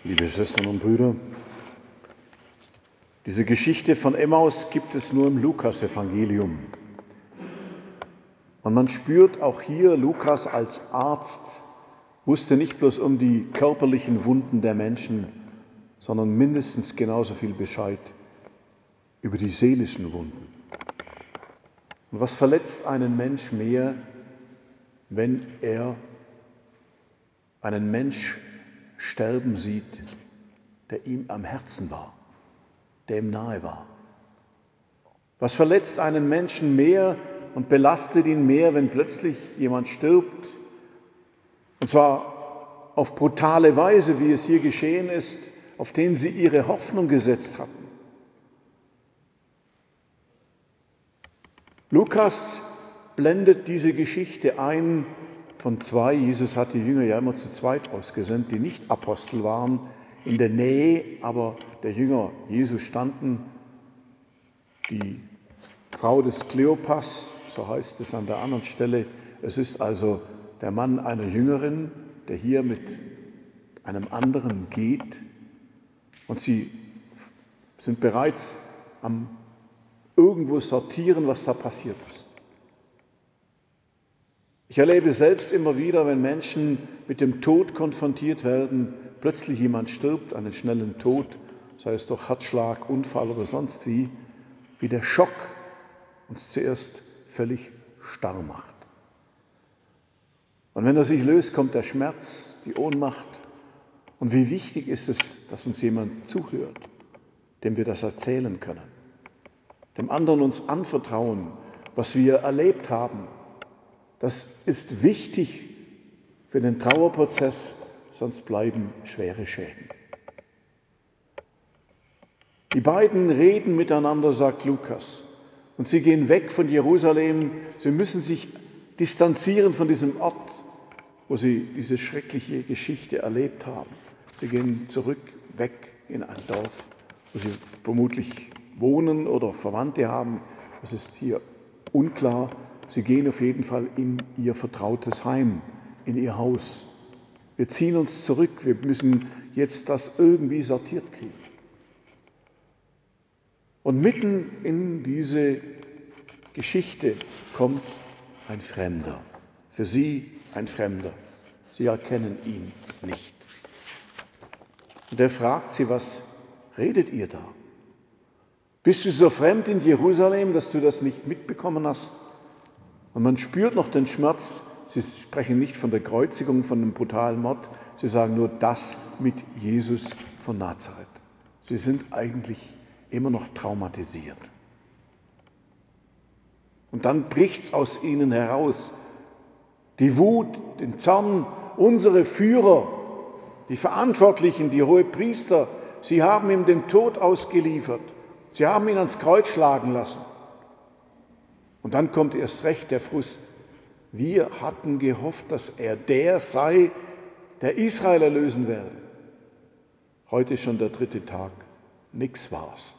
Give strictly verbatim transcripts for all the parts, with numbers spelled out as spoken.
Liebe Schwestern und Brüder, diese Geschichte von Emmaus gibt es nur im Lukas-Evangelium. Und man spürt auch hier, Lukas als Arzt wusste nicht bloß um die körperlichen Wunden der Menschen, sondern mindestens genauso viel Bescheid über die seelischen Wunden. Und was verletzt einen Mensch mehr, wenn er einen Mensch sterben sieht, der ihm am Herzen war, der ihm nahe war? Was verletzt einen Menschen mehr und belastet ihn mehr, wenn plötzlich jemand stirbt? Und zwar auf brutale Weise, wie es hier geschehen ist, auf den sie ihre Hoffnung gesetzt hatten. Lukas blendet diese Geschichte ein von zwei. Jesus hat die Jünger ja immer zu zweit ausgesendet, die nicht Apostel waren, in der Nähe, aber der Jünger Jesu standen. Die Frau des Kleopas, so heißt es an der anderen Stelle. Es ist also der Mann einer Jüngerin, der hier mit einem anderen geht. Und sie sind bereits am irgendwo sortieren, was da passiert ist. Ich erlebe selbst immer wieder, wenn Menschen mit dem Tod konfrontiert werden, plötzlich jemand stirbt, einen schnellen Tod, sei es durch Herzschlag, Unfall oder sonst wie, wie der Schock uns zuerst völlig starr macht. Und wenn er sich löst, kommt der Schmerz, die Ohnmacht. Und wie wichtig ist es, dass uns jemand zuhört, dem wir das erzählen können, dem anderen uns anvertrauen, was wir erlebt haben. Das ist wichtig für den Trauerprozess, sonst bleiben schwere Schäden. Die beiden reden miteinander, sagt Lukas, und sie gehen weg von Jerusalem. Sie müssen sich distanzieren von diesem Ort, wo sie diese schreckliche Geschichte erlebt haben. Sie gehen zurück, weg in ein Dorf, wo sie vermutlich wohnen oder Verwandte haben. Das ist hier unklar. Sie gehen auf jeden Fall in ihr vertrautes Heim, in ihr Haus. Wir ziehen uns zurück. Wir müssen jetzt das irgendwie sortiert kriegen. Und mitten in diese Geschichte kommt ein Fremder. Für sie ein Fremder. Sie erkennen ihn nicht. Und er fragt sie, was redet ihr da? Bist du so fremd in Jerusalem, dass du das nicht mitbekommen hast? Und man spürt noch den Schmerz. Sie sprechen nicht von der Kreuzigung, von einem brutalen Mord. Sie sagen nur das mit Jesus von Nazareth. Sie sind eigentlich immer noch traumatisiert. Und dann bricht's aus ihnen heraus. Die Wut, den Zorn, unsere Führer, die Verantwortlichen, die Hohepriester, sie haben ihm den Tod ausgeliefert. Sie haben ihn ans Kreuz schlagen lassen. Und dann kommt erst recht der Frust. Wir hatten gehofft, dass er der sei, der Israel erlösen werde. Heute ist schon der dritte Tag. Nix war's.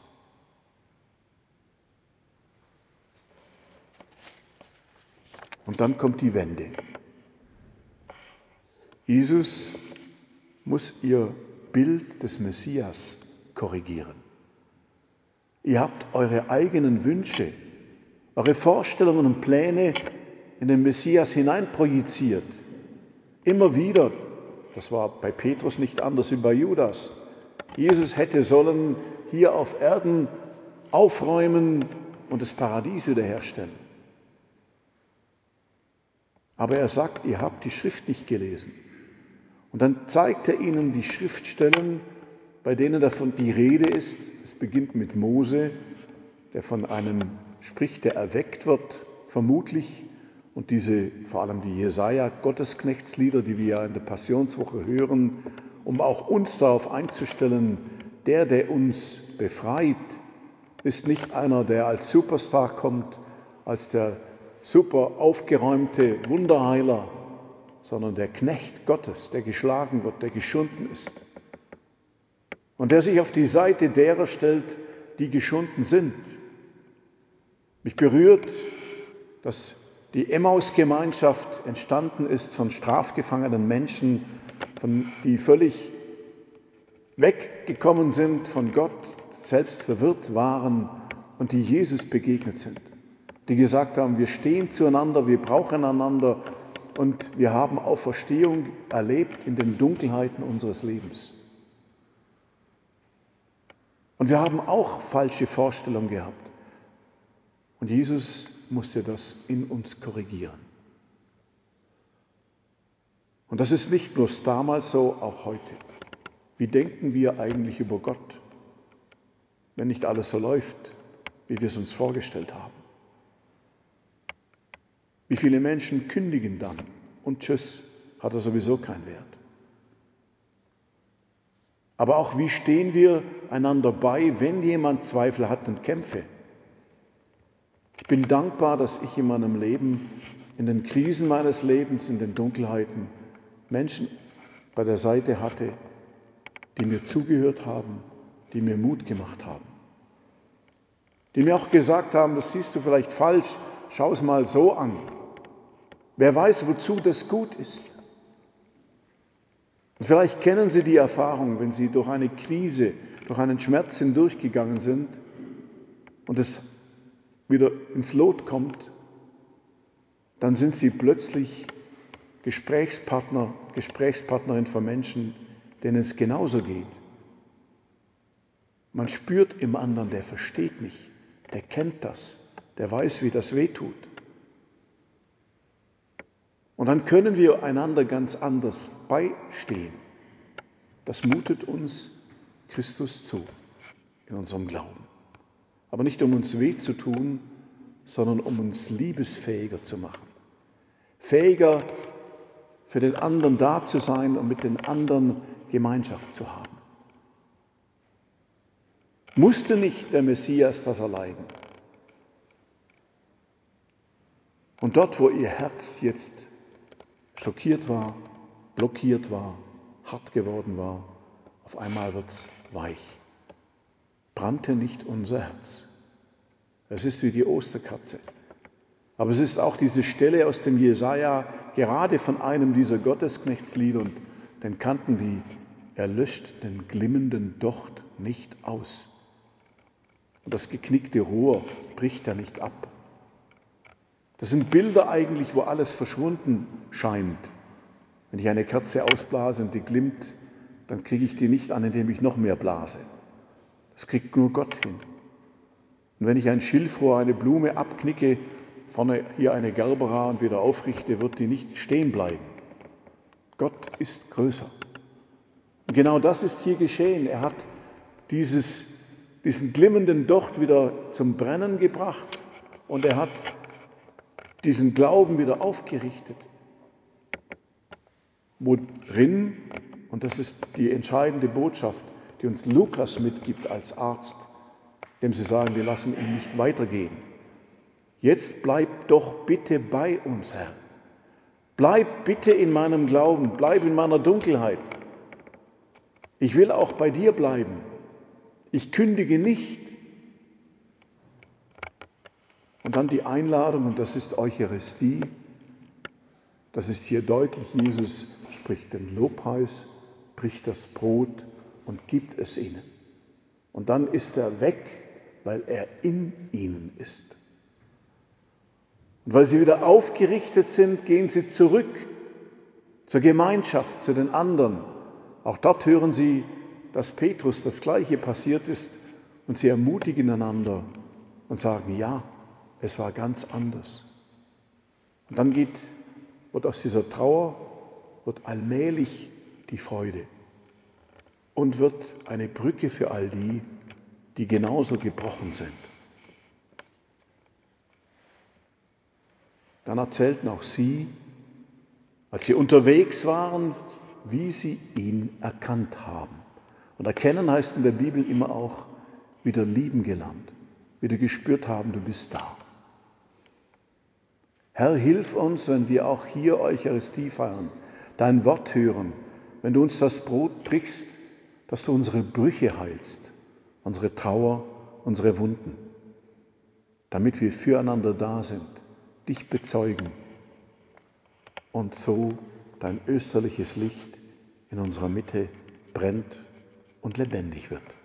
Und dann kommt die Wende. Jesus muss ihr Bild des Messias korrigieren. Ihr habt eure eigenen Wünsche, eure Vorstellungen und Pläne in den Messias hineinprojiziert. Immer wieder, das war bei Petrus nicht anders wie bei Judas. Jesus hätte sollen hier auf Erden aufräumen und das Paradies wiederherstellen. Aber er sagt, ihr habt die Schrift nicht gelesen. Und dann zeigt er ihnen die Schriftstellen, bei denen davon die Rede ist. Es beginnt mit Mose, der von einem spricht, der erweckt wird, vermutlich. Und diese, vor allem die Jesaja-Gottesknechtslieder, die wir ja in der Passionswoche hören, um auch uns darauf einzustellen, der, der uns befreit, ist nicht einer, der als Superstar kommt, als der super aufgeräumte Wunderheiler, sondern der Knecht Gottes, der geschlagen wird, der geschunden ist. Und der sich auf die Seite derer stellt, die geschunden sind. Mich berührt, dass die Emmaus-Gemeinschaft entstanden ist von strafgefangenen Menschen, von, die völlig weggekommen sind von Gott, selbst verwirrt waren und die Jesus begegnet sind, die gesagt haben, wir stehen zueinander, wir brauchen einander und wir haben Auferstehung erlebt in den Dunkelheiten unseres Lebens. Und wir haben auch falsche Vorstellungen gehabt. Und Jesus musste das in uns korrigieren. Und das ist nicht bloß damals so, auch heute. Wie denken wir eigentlich über Gott, wenn nicht alles so läuft, wie wir es uns vorgestellt haben? Wie viele Menschen kündigen dann und tschüss, hat er sowieso keinen Wert. Aber auch wie stehen wir einander bei, wenn jemand Zweifel hat und Kämpfe? Ich bin dankbar, dass ich in meinem Leben, in den Krisen meines Lebens, in den Dunkelheiten Menschen bei der Seite hatte, die mir zugehört haben, die mir Mut gemacht haben. Die mir auch gesagt haben, das siehst du vielleicht falsch, schau es mal so an. Wer weiß, wozu das gut ist. Und vielleicht kennen Sie die Erfahrung, wenn Sie durch eine Krise, durch einen Schmerz hindurchgegangen sind und es wieder ins Lot kommt, dann sind Sie plötzlich Gesprächspartner, Gesprächspartnerin von Menschen, denen es genauso geht. Man spürt im anderen, der versteht mich, der kennt das, der weiß, wie das wehtut. Und dann können wir einander ganz anders beistehen. Das mutet uns Christus zu in unserem Glauben. Aber nicht um uns weh zu tun, sondern um uns liebesfähiger zu machen. Fähiger für den anderen da zu sein und mit den anderen Gemeinschaft zu haben. Musste nicht der Messias das erleiden? Und dort, wo ihr Herz jetzt schockiert war, blockiert war, hart geworden war, auf einmal wird es weich. Brannte nicht unser Herz. Es ist wie die Osterkerze. Aber es ist auch diese Stelle aus dem Jesaja, gerade von einem dieser Gottesknechtslieder, und den kannten die, er löscht den glimmenden Docht nicht aus. Und das geknickte Rohr bricht er nicht ab. Das sind Bilder eigentlich, wo alles verschwunden scheint. Wenn ich eine Kerze ausblase und die glimmt, dann kriege ich die nicht an, indem ich noch mehr blase. Das kriegt nur Gott hin. Und wenn ich ein Schilfrohr, eine Blume abknicke, vorne hier eine Gerbera und wieder aufrichte, wird die nicht stehen bleiben. Gott ist größer. Und genau das ist hier geschehen. Er hat dieses, diesen glimmenden Docht wieder zum Brennen gebracht und er hat diesen Glauben wieder aufgerichtet, worin, und das ist die entscheidende Botschaft, die uns Lukas mitgibt als Arzt, dem sie sagen, wir lassen ihn nicht weitergehen. Jetzt bleib doch bitte bei uns, Herr. Bleib bitte in meinem Glauben, bleib in meiner Dunkelheit. Ich will auch bei dir bleiben. Ich kündige nicht. Und dann die Einladung, und das ist Eucharistie, das ist hier deutlich, Jesus spricht den Lobpreis, bricht das Brot und gibt es ihnen. Und dann ist er weg, weil er in ihnen ist. Und weil sie wieder aufgerichtet sind, gehen sie zurück zur Gemeinschaft, zu den anderen. Auch dort hören sie, dass Petrus das Gleiche passiert ist und sie ermutigen einander und sagen, ja, es war ganz anders. Und dann geht, wird aus dieser Trauer, wird allmählich die Freude und wird eine Brücke für all die, die genauso gebrochen sind. Dann erzählten auch sie, als sie unterwegs waren, wie sie ihn erkannt haben. Und erkennen heißt in der Bibel immer auch wieder lieben gelernt, wieder gespürt haben, du bist da. Herr, hilf uns, wenn wir auch hier Eucharistie feiern, dein Wort hören, wenn du uns das Brot brichst, dass du unsere Brüche heilst, unsere Trauer, unsere Wunden, damit wir füreinander da sind, dich bezeugen und so dein österliches Licht in unserer Mitte brennt und lebendig wird.